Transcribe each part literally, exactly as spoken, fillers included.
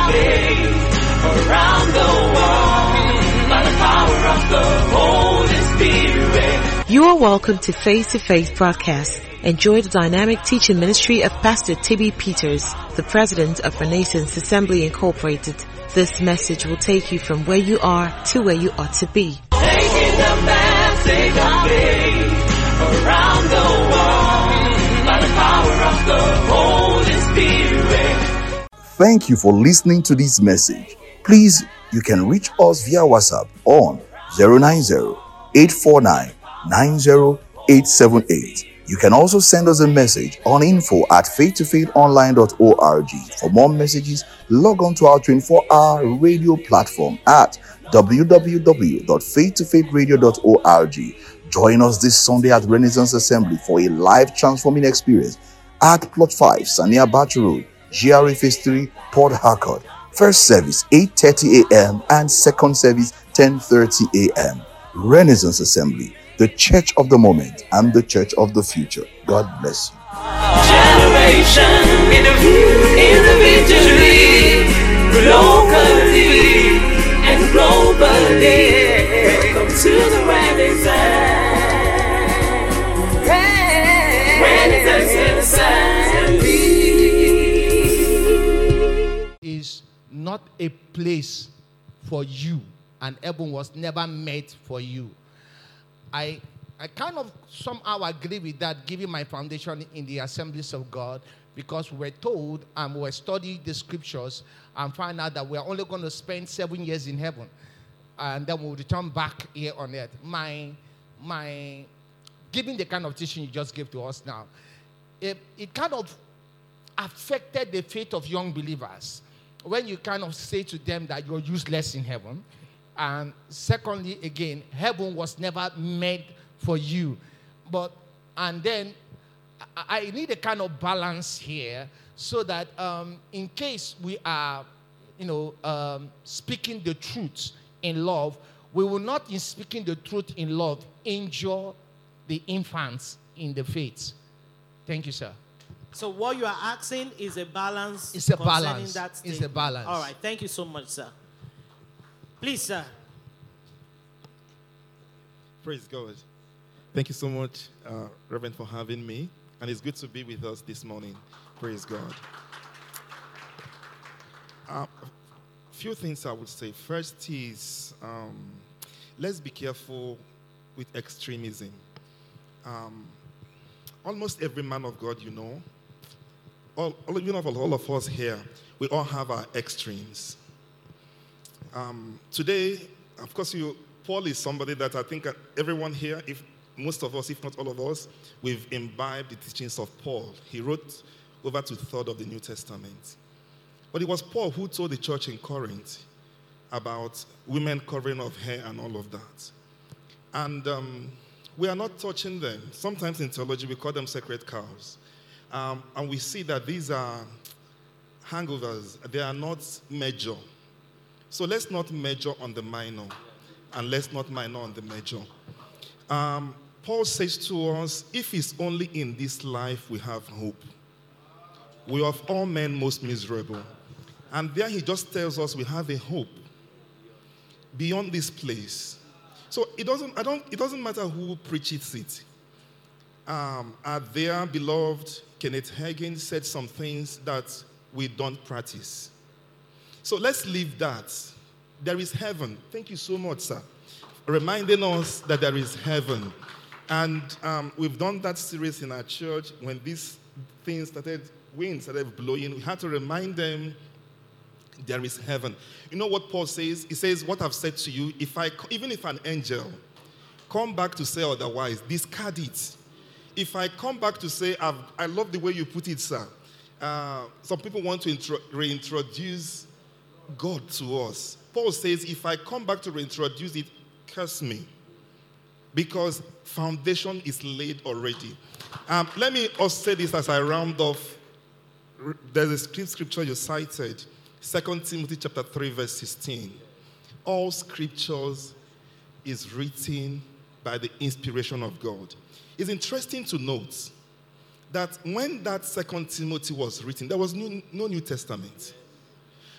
our faith around the world by the power of the Holy Spirit. You are welcome to Face to Face broadcast. Enjoy the dynamic teaching ministry of Pastor Tibby Peters, the president of Renaissance Assembly Incorporated. This message will take you from where you are to where you ought to be. Taking the message of faith around the world by the power of the Holy Spirit. Thank you for listening to this message. Please, you can reach us via WhatsApp on zero nine zero, eight four nine, nine zero eight seven eight. You can also send us a message on info at faith to faith online dot org. For more messages, log on to our twenty-four hour radio platform at w w w dot faith to faith radio dot org. Join us this Sunday at Renaissance Assembly for a life transforming experience at Plot five, Sania Batch Road, G R A Phase three, Port Harcourt. First service eight thirty a.m. and second service ten thirty a.m. Renaissance Assembly, the church of the moment and the church of the future. God bless you. Generation, individually, locally, and globally. Welcome to the Renaissance. Renaissance Assembly. Is not a place for you, and heaven was never made for you. I I kind of somehow agree with that, given my foundation in the Assemblies of God, because we were told and we were studying the scriptures and find out that we're only going to spend seven years in heaven, and then we'll return back here on earth. My, my, given the kind of teaching you just gave to us now, it, it kind of affected the faith of young believers when you kind of say to them that you're useless in heaven. And secondly, again, heaven was never made for you. But, and then I, I need a kind of balance here so that um, in case we are, you know, um, speaking the truth in love, we will not, in speaking the truth in love, injure the infants in the faith. Thank you, sir. So what you are asking is a balance. It's a concerning balance. That It's statement. a balance. All right. Thank you so much, sir. Please, sir. Praise God. Thank you so much, uh, Reverend, for having me. And it's good to be with us this morning. Praise God. A uh, few things I would say. First is, um, let's be careful with extremism. Um, almost every man of God you know, all, all, you know, all of us here, we all have our extremes. Um, today, of course, you, Paul is somebody that I think everyone here, if most of us, if not all of us, we've imbibed the teachings of Paul. He wrote over to a third of the New Testament. But it was Paul who told the church in Corinth about women covering of hair and all of that. And um, we are not touching them. Sometimes in theology, we call them sacred cows. Um, and we see that these are hangovers. They are not major. So let's not measure on the minor, and let's not minor on the major. Um, Paul says to us, if it's only in this life we have hope, we are of all men most miserable. And there he just tells us we have a hope beyond this place. So it doesn't, I don't, it doesn't matter who preaches it. Um, our dear beloved Kenneth Hagin said some things that we don't practice. So let's leave that. There is heaven. Thank you so much, sir, reminding us that there is heaven. And um, we've done that series in our church. When these things started, winds started blowing, we had to remind them there is heaven. You know what Paul says? He says, what I've said to you, if I, even if an angel come back to say otherwise, discard it. If I come back to say, I've, I love the way you put it, sir. Uh, some people want to intro, reintroduce God to us. Paul says, if I come back to reintroduce it, curse me. Because foundation is laid already. Um, let me also say this as I round off. There's a scripture you cited, Second Timothy chapter three, verse sixteen. All scriptures is written by the inspiration of God. It's interesting to note that when that Second Timothy was written, there was no, no New Testament.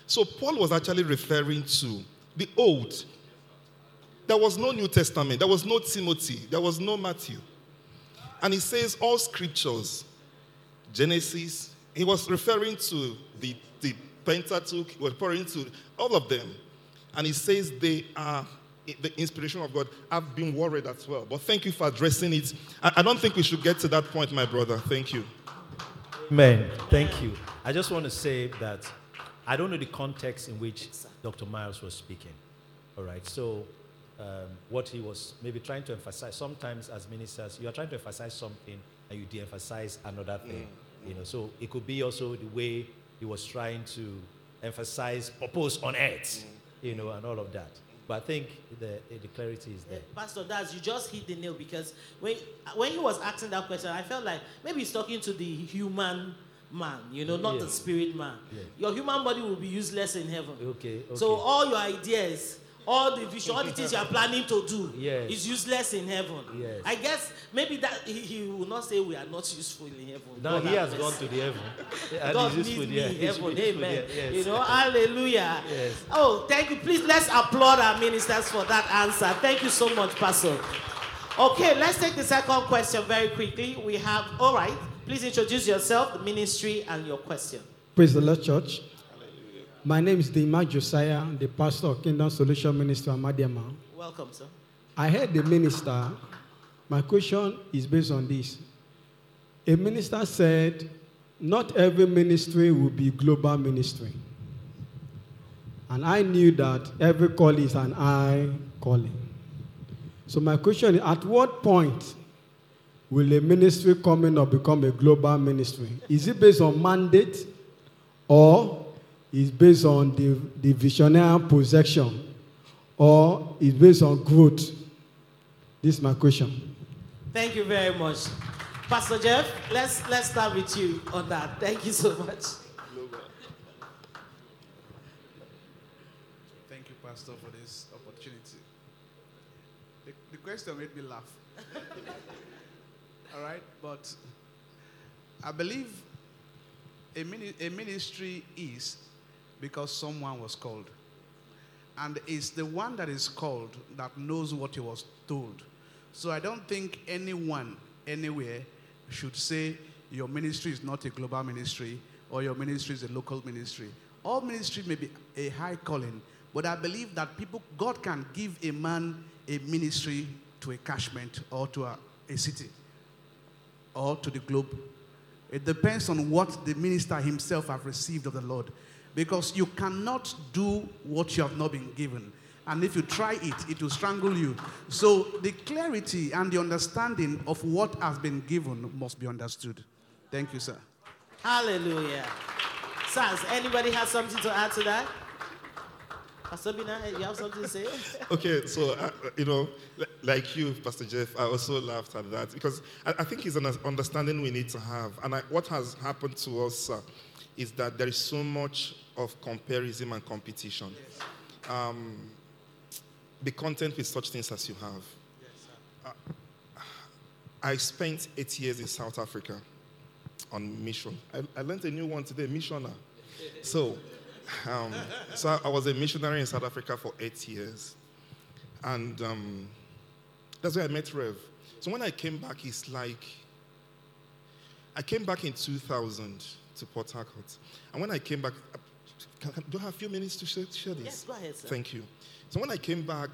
So Paul was actually referring to the old. There was no New Testament. There was no Timothy. There was no Matthew. And he says all scriptures, Genesis, he was referring to the, the Pentateuch, he was referring to all of them. And he says they are the inspiration of God. I've been worried as well. But thank you for addressing it. I, I don't think we should get to that point, my brother. Thank you. Amen. Thank you. I just want to say that I don't know the context in which Doctor Miles was speaking. All right. So um, what he was maybe trying to emphasize, sometimes as ministers, you are trying to emphasize something and you de-emphasize another thing. Mm. You know, so it could be also the way he was trying to emphasize purpose on earth, mm. you know, and all of that. But I think the, the clarity is there. Yeah, Pastor Daz, you just hit the nail, because when when he was asking that question, I felt like maybe he's talking to the human man, you know, not yeah. the spirit man. Yeah. Your human body will be useless in heaven. Okay, okay. So all your ideas, all the vision, all the things you are planning to do yes. is useless in heaven. Yes. I guess maybe that he, he will not say we are not useful in heaven. No, God he has mercy. gone to the heaven. And God he's needs useful me there. in He's heaven. useful Amen. there. Yes. You know, hallelujah. Yes. Oh, thank you. Please, let's applaud our ministers for that answer. Thank you so much, Pastor. Okay, let's take the second question very quickly. We have, all right, please introduce yourself, the ministry, and your question. Praise the Lord, church. My name is Dima Josiah, the pastor of Kingdom Solution Ministry, Amadiama. Welcome, sir. I heard the minister. My question is based on this. A minister said, not every ministry will be global ministry. And I knew that every call is an I calling. So my question is, at what point will a ministry coming up become a global ministry? Is it based on mandate, or is based on the, the visionary possession, or is based on growth? This is my question. Thank you very much. Pastor Jeff, let's, let's start with you on that. Thank you so much. Thank you, Pastor, for this opportunity. The, the question made me laugh. All right, but I believe a, mini, a ministry is because someone was called. And it's the one that is called that knows what he was told. So I don't think anyone, anywhere, should say your ministry is not a global ministry or your ministry is a local ministry. All ministry may be a high calling, but I believe that people, God can give a man a ministry to a catchment or to a, a city or to the globe. It depends on what the minister himself have received of the Lord. Because you cannot do what you have not been given. And if you try it, it will strangle you. So the clarity and the understanding of what has been given must be understood. Thank you, sir. Hallelujah. Saz, anybody has something to add to that? Pastor Bina, you have something to say? Okay, so, uh, you know, like you, Pastor Jeff, I also laughed at that because I, I think it's an understanding we need to have. And I, what has happened to us uh, is that there is so much of comparison and competition. Yes. Um, be content with such things as you have. Yes, sir. Uh, I spent eight years in South Africa on mission. I, I learned a new one today, missioner. So, um, so I, I was a missionary in South Africa for eight years. And um, that's where I met Rev. So when I came back, it's like, I came back in two thousand to Port Harcourt. And when I came back, can, can, do I have a few minutes to share, share this? Yes, go ahead, sir. Thank you. So when I came back,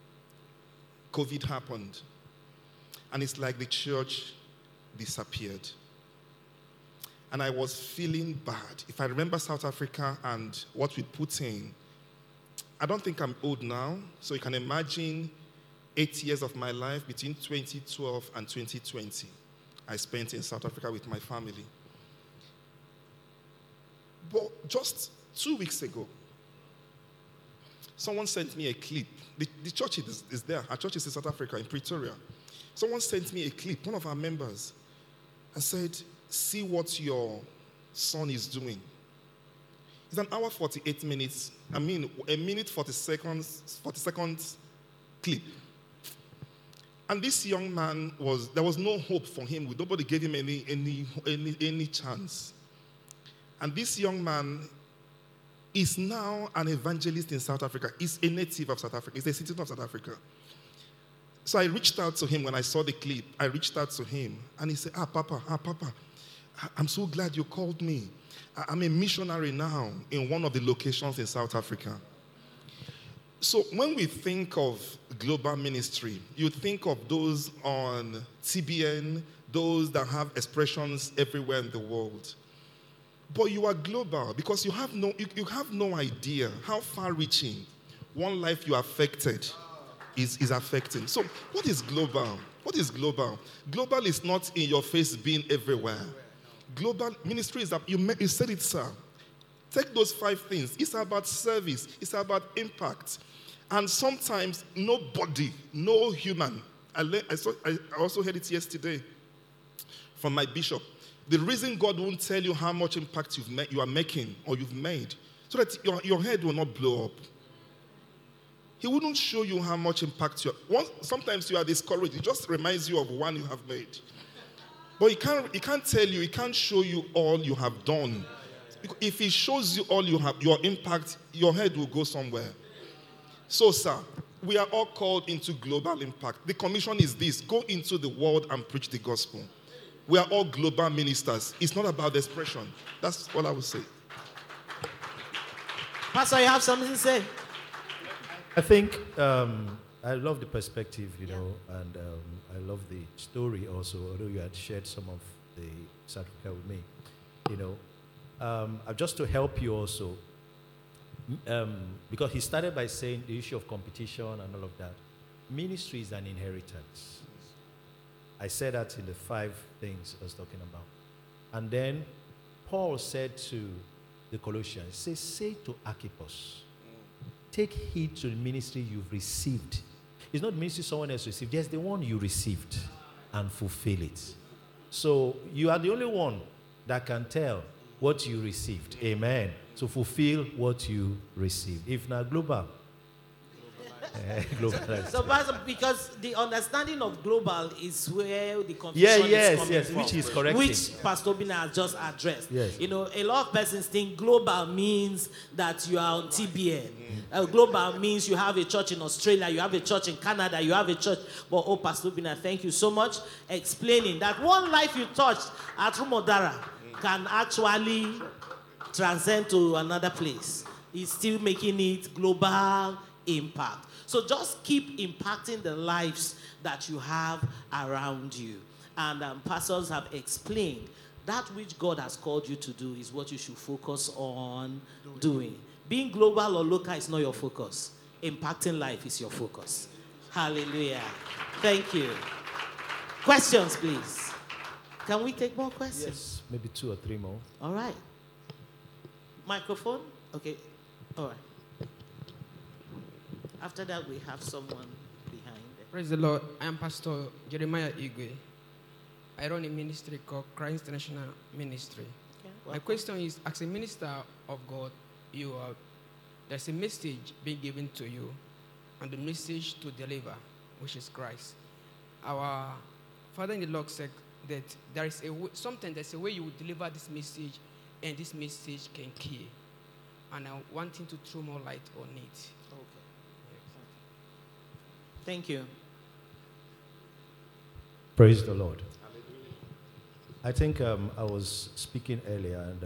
COVID happened. And it's like the church disappeared. And I was feeling bad. If I remember South Africa and what we put in, I don't think I'm old now. So you can imagine eight years of my life between twenty twelve and twenty twenty. I spent in South Africa with my family. But just two weeks ago, someone sent me a clip. The, the church is, is there. Our church is in South Africa, in Pretoria. Someone sent me a clip, one of our members, and said, see what your son is doing. It's an hour, forty-eight minutes. I mean, a minute, forty seconds, forty seconds clip. And this young man was, there was no hope for him. Nobody gave him any, any, any, any chance. And this young man is now an evangelist in South Africa. He's a native of South Africa. He's a citizen of South Africa. So I reached out to him when I saw the clip. I reached out to him, and he said, ah, Papa, ah, Papa, I'm so glad you called me. I'm a missionary now in one of the locations in South Africa. So when we think of global ministry, you think of those on T B N, those that have expressions everywhere in the world. But you are global because you have no, you, you have no idea how far-reaching one life you affected is, is affecting. So what is global? What is global? Global is not in your face being everywhere. Global ministry is that, you, you said it, sir. Take those five things. It's about service. It's about impact. And sometimes nobody, no human, I, le- I, saw, I also heard it yesterday from my bishop. The reason God won't tell you how much impact you've ma- you are making or you've made, so that your, your head will not blow up. He wouldn't show you how much impact you are. Sometimes you are discouraged. It just reminds you of one you have made. But he can't, he can't tell you, he can't show you all you have done. If he shows you all you have, your impact, your head will go somewhere. So, sir, we are all called into global impact. The commission is this: go into the world and preach the gospel. We are all global ministers. It's not about the expression. That's all I would say. Pastor, you have something to say? I think um, I love the perspective, you know, and um, I love the story also, although you had shared some of the South Africa with me. You know, um, uh, just to help you also, um, because he started by saying the issue of competition and all of that. Ministry is an inheritance. I said that in the five things I was talking about. And then Paul said to the Colossians, say, say to Archippus, take heed to the ministry you've received. It's not the ministry someone else received. Yes, the one you received, and fulfill it. So you are the only one that can tell what you received. Amen. So fulfill what you received. If not global. Uh, global. So, Pastor, because the understanding of global is where the confusion yeah, yes, is coming yes, from, which is correct. Which Pastor Bina has just addressed. Yes. You know, a lot of persons think global means that you are on T B N. Mm-hmm. Uh, global means you have a church in Australia, you have a church in Canada, you have a church. But, oh, Pastor Bina, thank you so much explaining that one life you touched at Rumodara can actually transcend to another place. It's still making it global impact. So just keep impacting the lives that you have around you. And um, pastors have explained that which God has called you to do is what you should focus on doing. Being global or local is not your focus. Impacting life is your focus. Hallelujah. Thank you. Questions, please. Can we take more questions? Yes, maybe two or three more. All right. Microphone? Okay. All right. After that, we have someone behind them. Praise the Lord. I am Pastor Jeremiah Igwe. I run a ministry called Christ International Ministry. Okay. My question is, as a minister of God, you are, there's a message being given to you, and the message to deliver, which is Christ. Our Father in the Lord said that there is a way, sometimes there's a way you will deliver this message, and this message can kill. And I'm wanting to throw more light on it. Thank you. Praise the Lord. I think um, I was speaking earlier, and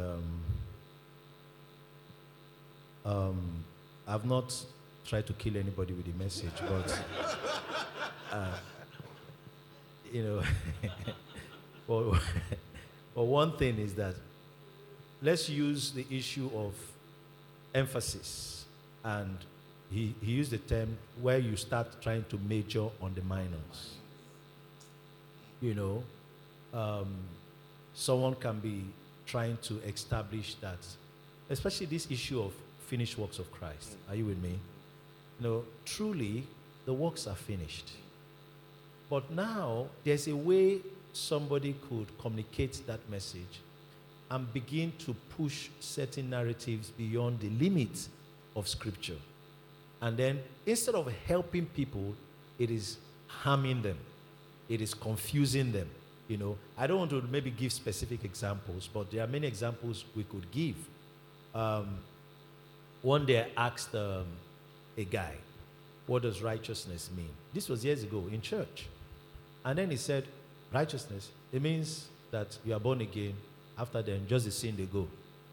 um, um, I've not tried to kill anybody with the message, but uh, you know, well, well, one thing is that let's use the issue of emphasis, and He, he used the term where you start trying to major on the minors. You know, um, someone can be trying to establish that, especially this issue of finished works of Christ. Are you with me? You know, truly, the works are finished. But now, there's a way somebody could communicate that message and begin to push certain narratives beyond the limits of Scripture. And then, instead of helping people, it is harming them. It is confusing them. You know, I don't want to maybe give specific examples, but there are many examples we could give. Um, one day I asked um, a guy, what does righteousness mean? This was years ago in church. And then he said, righteousness, it means that you are born again. After then, just the sin they go.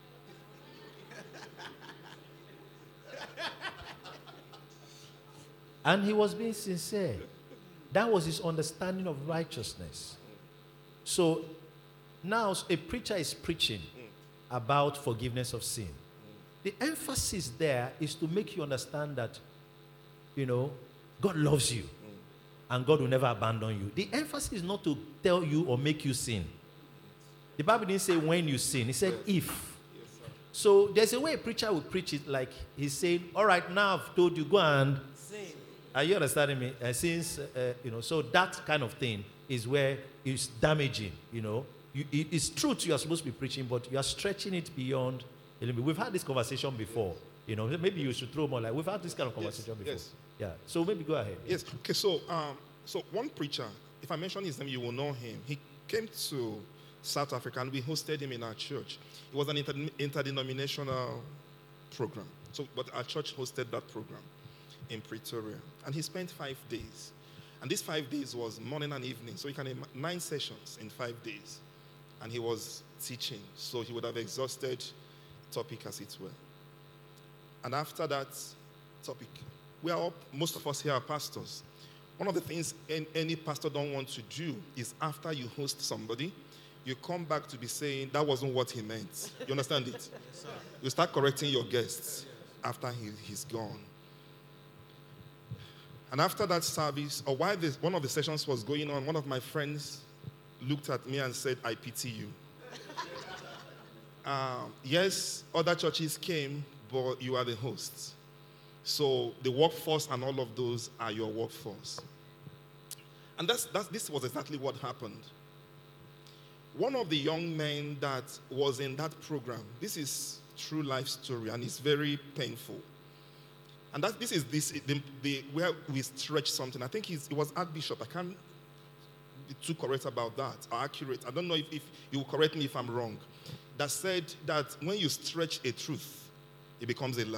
And he was being sincere. That was his understanding of righteousness. So now a preacher is preaching about forgiveness of sin. The emphasis there is to make you understand that, you know, God loves you and God will never abandon you. The emphasis is not to tell you or make you sin. The Bible didn't say when you sin. It said if. Yes, so there's a way a preacher will preach it, like he's saying, all right, now I've told you, go and sin. Are you understanding me? Uh, since, uh, you know, so that kind of thing is where it's damaging, you know. You, it, it's truth you are supposed to be preaching, but you are stretching it beyond a limit. We've had this conversation before, you know. Maybe you should throw more light. We've had this kind of conversation yes, before. Yes. Yeah. So maybe go ahead. Yes. Okay. So, um, so one preacher, if I mention his name, you will know him. He came to South Africa and we hosted him in our church. It was an inter- interdenominational program. So, but our church hosted that program in Pretoria, and he spent five days. And these five days was morning and evening. So you can imagine nine sessions in five days. And he was teaching. So he would have exhausted topic as it were. And after that topic, we are all, most of us here are pastors. One of the things any pastor don't want to do is after you host somebody, you come back to be saying that wasn't what he meant. You understand it? Yes, you start correcting your guests after he, he's gone. And after that service, or while this, one of the sessions was going on, one of my friends looked at me and said, I pity you. um, yes, other churches came, but you are the hosts. So the workforce and all of those are your workforce. And that's, that's, this was exactly what happened. One of the young men that was in that program, this is true life story, and it's very painful. And that this is this the, the where we stretch something. I think he's, it was Archbishop. I can't be too correct about that, or accurate. I don't know if, if you will correct me if I'm wrong. That said that when you stretch a truth, it becomes a lie.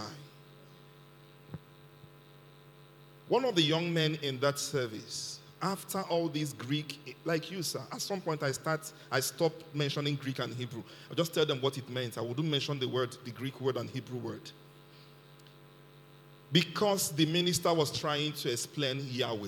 One of the young men in that service, after all these Greek, like you, sir, at some point I start, I stopped mentioning Greek and Hebrew. I just tell them what it meant. I wouldn't mention the word, the Greek word and Hebrew word. Because the minister was trying to explain Yahweh.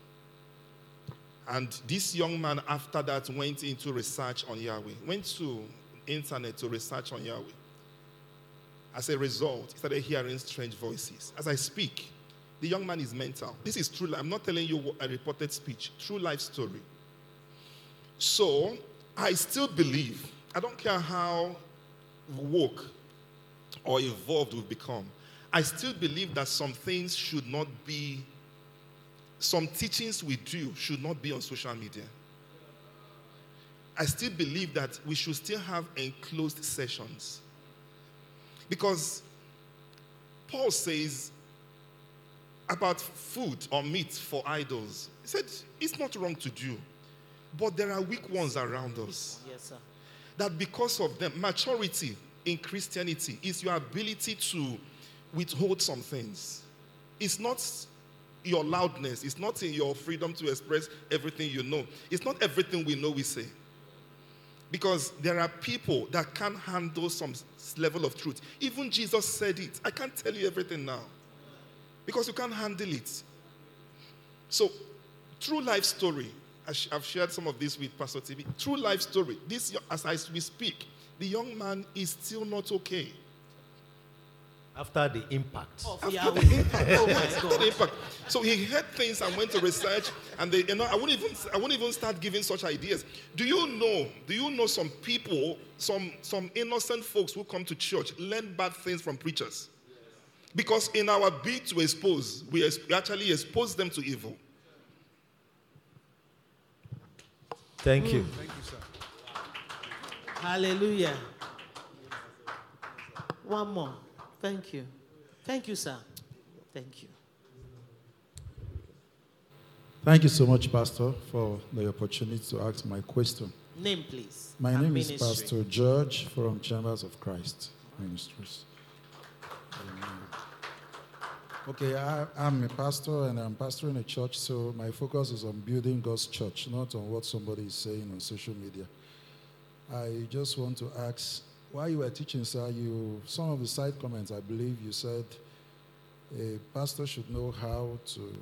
And this young man, after that, went into research on Yahweh. Went to internet to research on Yahweh. As a result, he started hearing strange voices. As I speak, the young man is mental. This is true. I'm not telling you a reported speech. True life story. So, I still believe, I don't care how woke or evolved we've become, I still believe that some things should not be, some teachings we do should not be on social media. I still believe that we should still have enclosed sessions. Because Paul says about food or meat for idols, he said it's not wrong to do, but there are weak ones around us. Yes, sir. That because of them, maturity in Christianity is your ability to withhold some things. It's not your loudness. It's not in your freedom to express everything you know. It's not everything we know we say. Because there are people that can't handle some level of truth. Even Jesus said it. I can't tell you everything now. Because you can't handle it. So, true life story. I've shared some of this with Pastor T V. True life story. This, as I, we speak, the young man is still not okay. After the impact. Oh, After yeah, the impact. Oh my God. The impact. So he heard things and went to research, and they, you know, I wouldn't even, I wouldn't even start giving such ideas. Do you know? Do you know some people, some some innocent folks who come to church learn bad things from preachers? Because in our bid to expose, we actually expose them to evil. Thank you. Mm. Thank you, sir. Hallelujah. One more. Thank you. Thank you, sir. Thank you. Thank you so much, Pastor, for the opportunity to ask my question. Name, please. My and name ministry. is Pastor George from Chambers of Christ Ministries. Okay, I, I'm a pastor and I'm pastoring a church, so my focus is on building God's church, not on what somebody is saying on social media. I just want to ask, while you were teaching, sir, you some of the side comments, I believe you said a pastor should know how to,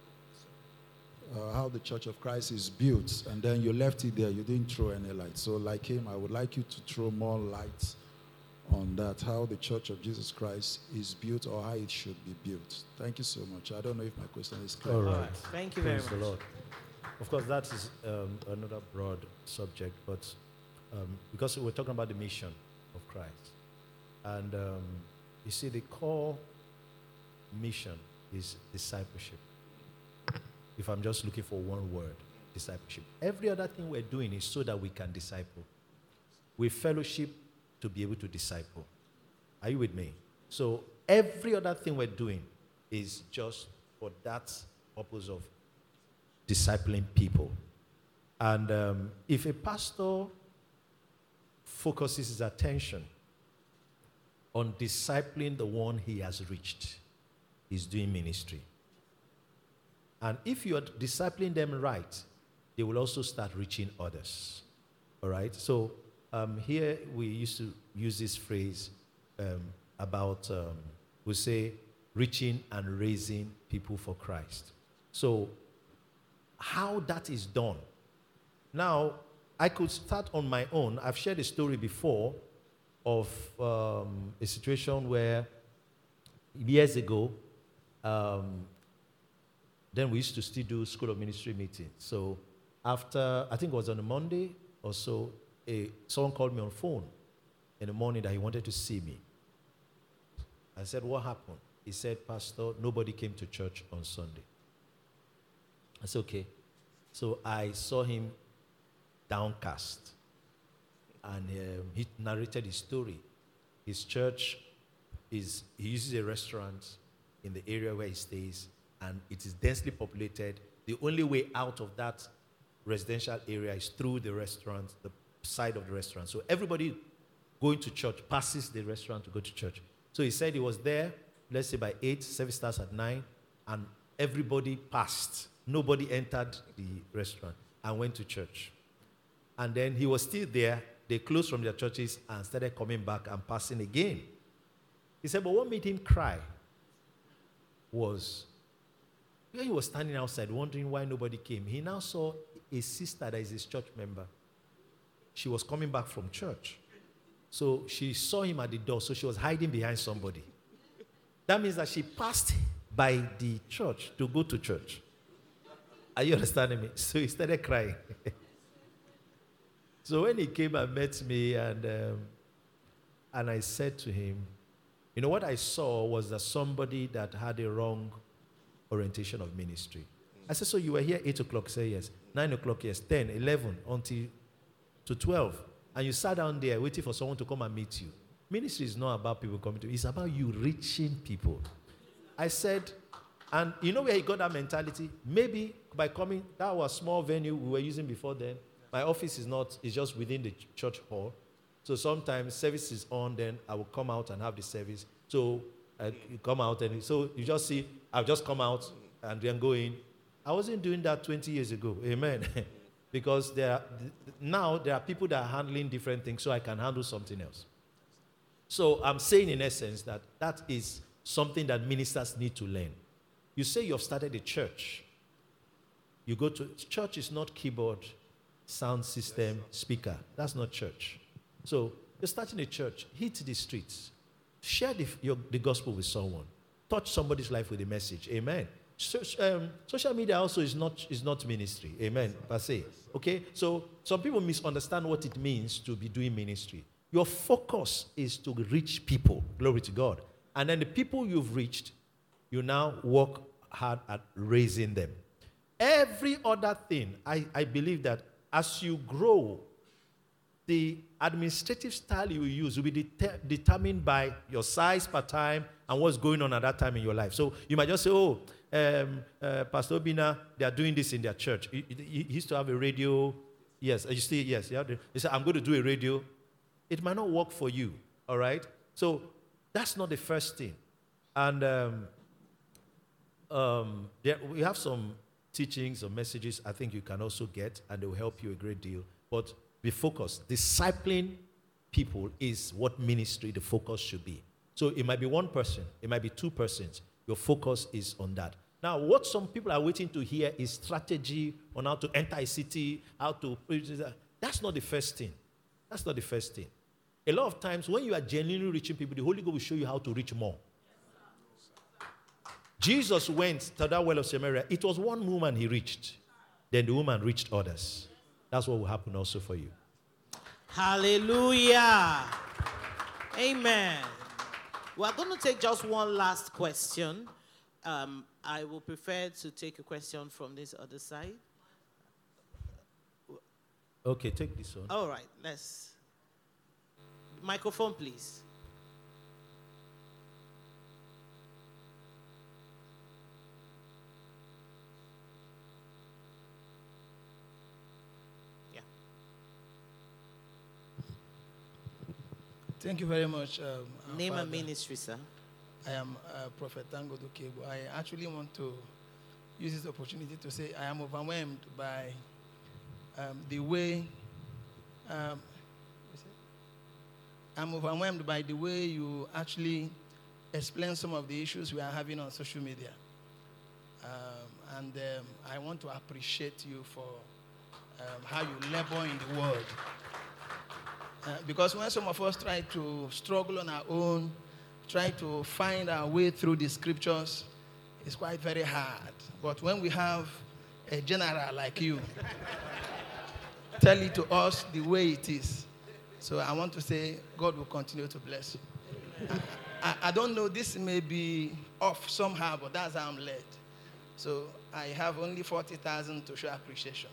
uh, how the Church of Christ is built, and then you left it there, you didn't throw any light. So like him, I would like you to throw more light on that, how the Church of Jesus Christ is built or how it should be built. Thank you so much. I don't know if my question is clear. All right. All right. Thank you very Praise much. the Lord. Of course, that is um, another broad subject, but um, because we're talking about the mission of Christ. And um, you see, the core mission is discipleship. If I'm just looking for one word, discipleship. Every other thing we're doing is so that we can disciple. We fellowship to be able to disciple. Are you with me? So every other thing we're doing is just for that purpose of discipling people. And um, if a pastor focuses his attention on discipling the one he has reached, he's doing ministry. And if you are discipling them right, they will also start reaching others. All right? So um, here we used to use this phrase um, about, um, we say, reaching and raising people for Christ. So how that is done. Now, I could start on my own. I've shared a story before of um, a situation where years ago, um, then we used to still do School of Ministry meetings. So after, I think it was on a Monday or so, a, someone called me on phone in the morning that he wanted to see me. I said, what happened? He said, Pastor, nobody came to church on Sunday. I said, okay. So I saw him downcast. And um, he narrated his story. His church is, he uses a restaurant in the area where he stays, and it is densely populated. The only way out of that residential area is through the restaurant, the side of the restaurant. So everybody going to church passes the restaurant to go to church. So he said he was there, let's say by eight, service starts at nine, and everybody passed. Nobody entered the restaurant and went to church. And then he was still there. They closed from their churches and started coming back and passing again. He said, but what made him cry was, when he was standing outside wondering why nobody came, he now saw a sister that is his church member. She was coming back from church. So she saw him at the door, so she was hiding behind somebody. That means that she passed by the church to go to church. Are you understanding me? So he started crying. So when he came and met me, and um, and I said to him, you know, what I saw was that somebody that had a wrong orientation of ministry. I said, so you were here eight o'clock? Say yes. nine o'clock, yes. ten, eleven, until to twelve. And you sat down there waiting for someone to come and meet you. Ministry is not about people coming to you. It's about you reaching people. I said, and you know where he got that mentality? Maybe by coming, that was a small venue we were using before then. My office is not, it's just within the church hall. So sometimes service is on, then I will come out and have the service. So I you come out, and so you just see, I'll just come out and then go in. I wasn't doing that twenty years ago. Amen. Because there are, now there are people that are handling different things, so I can handle something else. So I'm saying in essence that that is something that ministers need to learn. You say you have started a church. You go to, church is not keyboard, sound system, speaker. That's not church. So you're starting a church. Hit the streets. Share the, your, the gospel with someone. Touch somebody's life with a message. Amen. So, um, social media also is not, is not ministry. Amen. Per se. Okay? So some people misunderstand what it means to be doing ministry. Your focus is to reach people. Glory to God. And then the people you've reached, you now work hard at raising them. Every other thing, I, I believe that as you grow, the administrative style you use will be det- determined by your size per time and what's going on at that time in your life. So you might just say, oh, um, uh, Pastor Obina, they are doing this in their church. He, he, he used to have a radio. Yes, you see, yes. Yeah, he said, I'm going to do a radio. It might not work for you, all right? So that's not the first thing. And um, um, there, we have some teachings or messages I think you can also get, and they will help you a great deal. But be focused. Discipling people is what ministry, the focus should be. So it might be one person, it might be two persons. Your focus is on that. Now, what some people are waiting to hear is strategy on how to enter a city, how to... That's not the first thing. That's not the first thing. A lot of times, when you are genuinely reaching people, the Holy Ghost will show you how to reach more. Jesus went to that well of Samaria. It was one woman he reached. Then the woman reached others. That's what will happen also for you. Hallelujah. Amen. We're going to take just one last question. Um, I will prefer to take a question from this other side. Okay, take this one. All right, let's... Microphone, please. Yeah. Thank you very much. Um, Name Father. and ministry, sir. I am uh, Prophet Tango Dukebo. I actually want to use this opportunity to say I am overwhelmed by um, the way um, I'm overwhelmed by the way you actually explain some of the issues we are having on social media. Um, and um, I want to appreciate you for um, how you labor in the world. Uh, because when some of us try to struggle on our own, try to find our way through the scriptures, it's quite very hard. But when we have a general like you, tell it to us the way it is. So I want to say God will continue to bless you. I, I don't know, this may be off somehow, but that's how I'm led. So I have only forty thousand to show appreciation.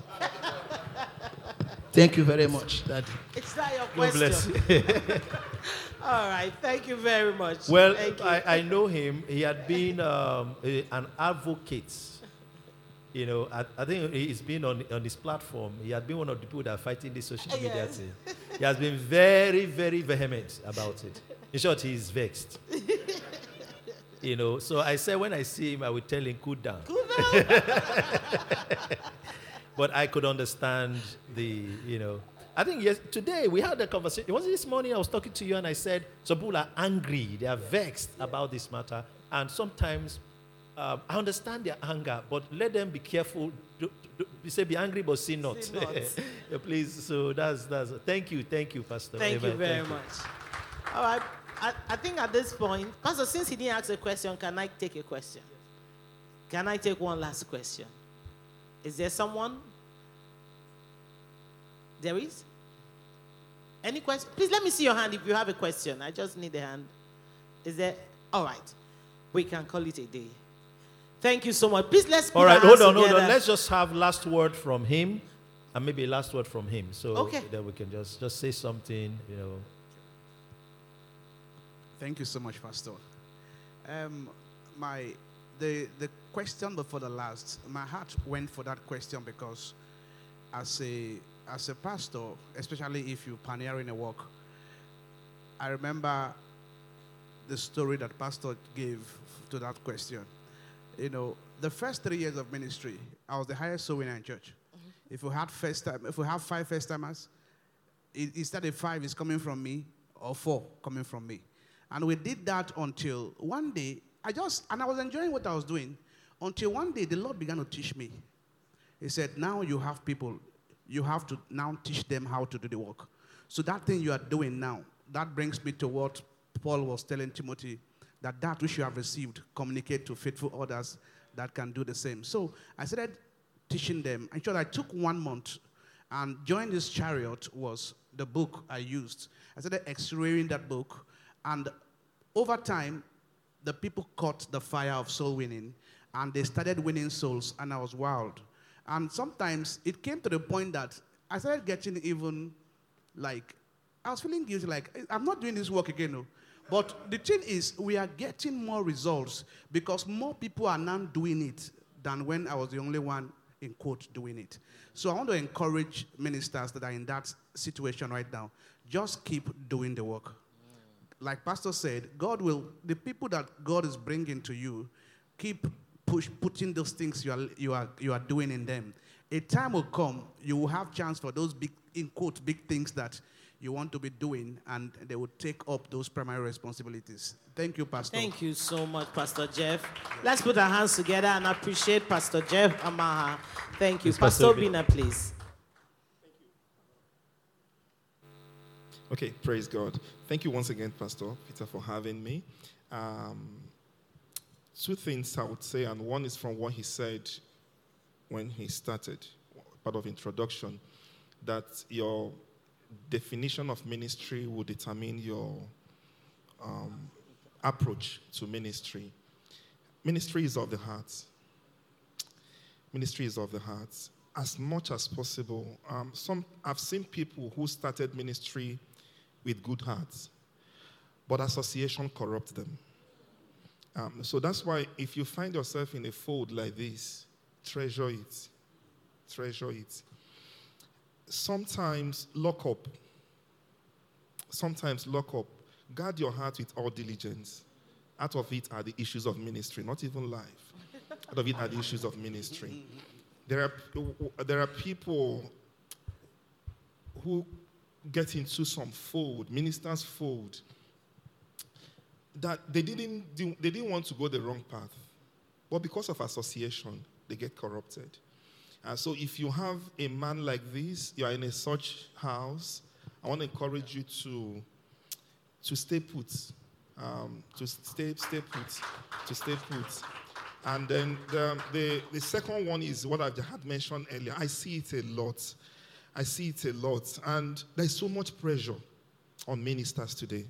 Thank you very much, Daddy. It's not your God question. bless you. All right, thank you very much. Well, Thank you. I, I know him. He had been um, a, an advocate. You know, I, I think he's been on, on this platform. He had been one of the people that are fighting this social media Yes. thing. He has been very, very vehement about it. In short, he is vexed. You know, so I said when I see him, I would tell him, cool down. Cool down. But I could understand the, you know. I think yes, today we had a conversation. It wasn't this morning I was talking to you and I said, some people are angry. They are vexed about this matter. And sometimes um, I understand their anger, but let them be careful. Do, do, you say be angry, but sin not. Sin not. Yeah, please. So that's, that's, thank you. Thank you, Pastor. Thank you Amen. very Thank you. much. All right. I, I think at this point, Pastor, since he didn't ask a question, can I take a question? Can I take one last question? Is there someone? There is? Any question? Please let me see your hand if you have a question. I just need a hand. Is there? All right. We can call it a day. Thank you so much. Please let's put All right, our hold hands on, hold together. on. Let's just have last word from him, and maybe a last word from him. So Okay. then we can just, just say something, you know. Thank you so much, Pastor. Um, my the the question before the last, my heart went for that question because as a as a pastor, especially if you pioneer in a work, I remember the story that Pastor gave to that question. You know, the first three years of ministry, I was the highest soul winner in church. Mm-hmm. If we had first time, if we have five first timers, instead of five is coming from me, or four coming from me. And we did that until one day, I just, and I was enjoying what I was doing, until one day the Lord began to teach me. He said, now you have people, you have to now teach them how to do the work. So that thing you are doing now, that brings me to what Paul was telling Timothy, that that which you have received, communicate to faithful others that can do the same. So I started teaching them. I'm sure I took one month, and join this chariot was the book I used. I started extracting that book. And over time, the people caught the fire of soul winning, and they started winning souls, and I was wild. And sometimes it came to the point that I started getting even like, I was feeling guilty, like, I'm not doing this work again. No. But the thing is, we are getting more results because more people are now doing it than when I was the only one, in quote, doing it. So I want to encourage ministers that are in that situation right now, just keep doing the work. like Pastor said, God will, the people that God is bringing to you, keep push, putting those things you are, you are, you are doing in them. A time will come, you will have chance for those big, in quote, big things that you want to be doing, and they will take up those primary responsibilities. Thank you, Pastor. Thank you so much, Pastor Jeff. Let's put our hands together and appreciate Pastor Jeff Amaha. Thank you. Yes, Pastor Pastor Bina, please. Okay, praise God. Thank you once again, Pastor Peter, for having me. Um, two things I would say, and one is from what he said when he started, part of introduction, that your definition of ministry will determine your um, approach to ministry. Ministry is of the heart. Ministry is of the heart. As much as possible, um, some I've seen people who started ministry with good hearts, but association corrupts them. Um, so that's why if you find yourself in a fold like this, treasure it. Treasure it. Sometimes lock up. Sometimes lock up. Guard your heart with all diligence. Out of it are the issues of ministry, not even life. Out of it are the issues of ministry. There are, there are people who get into some fold, ministers' fold, that they didn't, do, they didn't want to go the wrong path. But because of association, they get corrupted. And so if you have a man like this, you are in a such house, I want to encourage you to, to stay put. Um, to stay, stay put. To stay put. And then the, the, the second one is what I had mentioned earlier. I see it a lot. I see it a lot. And there's so much pressure on ministers today.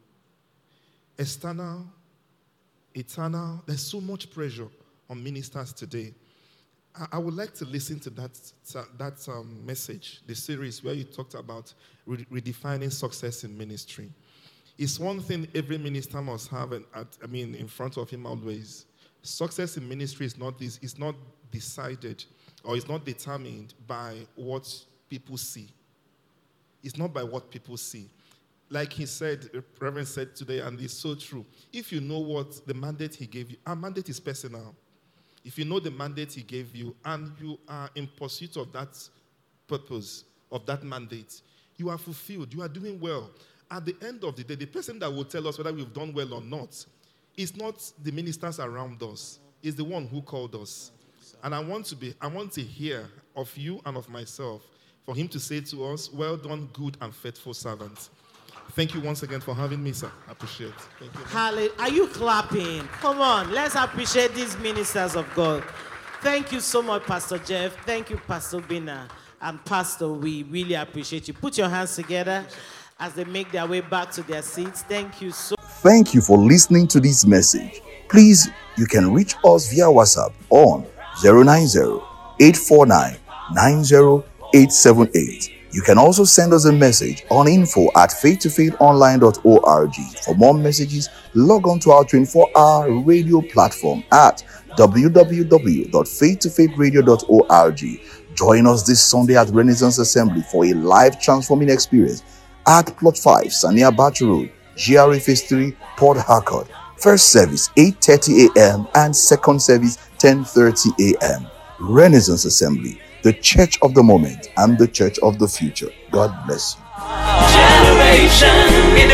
External, eternal, there's so much pressure on ministers today. I would like to listen to that that um, message, the series where you talked about re- redefining success in ministry. It's one thing every minister must have, at, I mean, in front of him always. Success in ministry is not this. It's not decided or it's not determined by what people see. It's not by what people see. Like he said, Reverend said today, and it's so true. If you know what the mandate he gave you, our mandate is personal. If you know the mandate he gave you and you are in pursuit of that purpose, of that mandate, you are fulfilled, you are doing well. At the end of the day, the person that will tell us whether we've done well or not is not the ministers around us, it's the one who called us. And I want to be, I want to hear of you and of myself for him to say to us, well done, good and faithful servants. Thank you once again for having me, sir. I appreciate it. Thank you. Hallelujah. Are you clapping? Come on, let's appreciate these ministers of God. Thank you so much, Pastor Jeff. Thank you, Pastor Bina. And Pastor, we really appreciate you. Put your hands together as they make their way back to their seats. Thank you so much. Thank you for listening to this message. Please, you can reach us via WhatsApp on zero nine zero, eight four nine, nine zero eight seven eight. You can also send us a message on info at faith to faith online dot org. For more messages, log on to our twenty-four hour radio platform at w w w dot faith to faith radio dot org. Join us this Sunday at Renaissance Assembly for a life transforming experience at Plot five, Sania Batch Road, G R A Phase three, Port Harcourt. First service eight thirty a.m. and second service ten thirty a.m. Renaissance Assembly, the church of the moment and the church of the future. God bless you. Generation,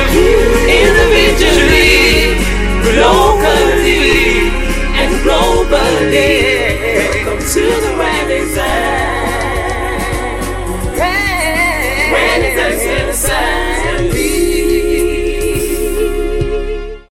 individually, locally, and globally. Welcome to the Renaissance.